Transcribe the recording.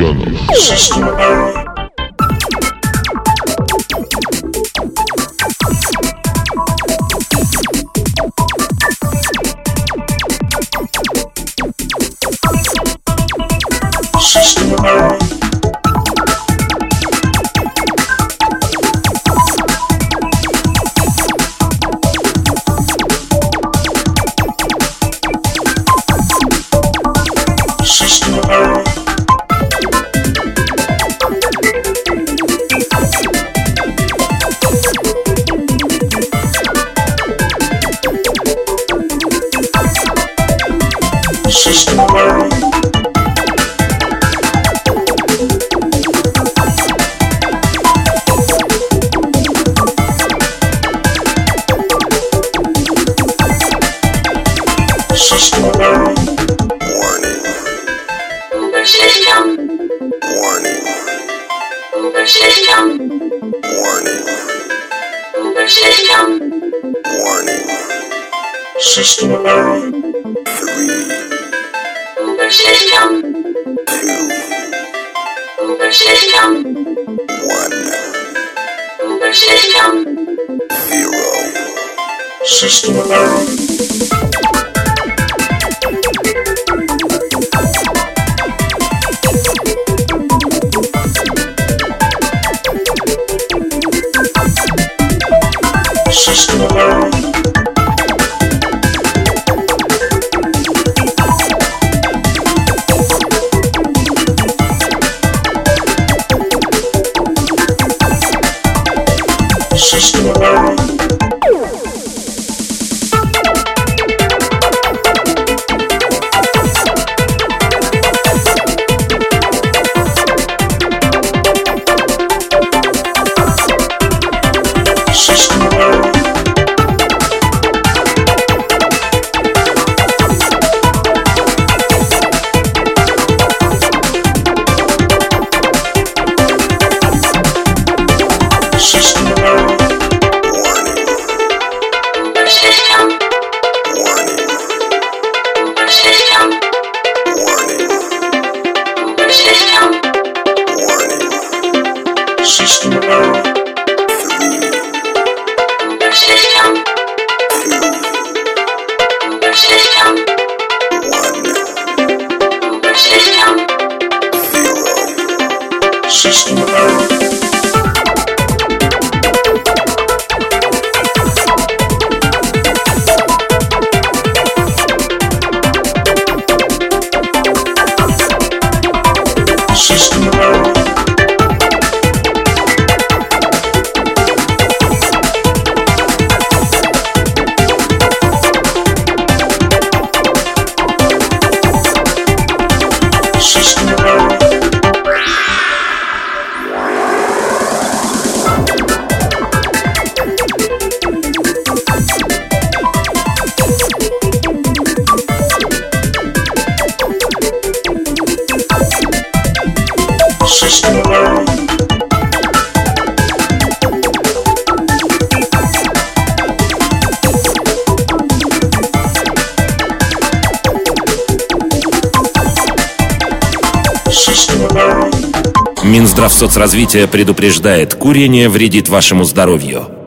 Ульянов. System error. System error. System error. System error. System error. Warning. Uber system. Warning. Uber system. Warning. Uber system. Warning. System error. 3, Uber system. 2, Uber system. 1, Uber system. 0. System error. System error. System error. System error. System error. Warning. Uber system. Warning. Uber system. Warning. Uber system. Warning. System error. 3, Uber system. 2, Uber system. 1, Uber system. 0. System error. System error. System error. System error. System error. Минздрав соцразвития предупреждает: курение вредит вашему здоровью.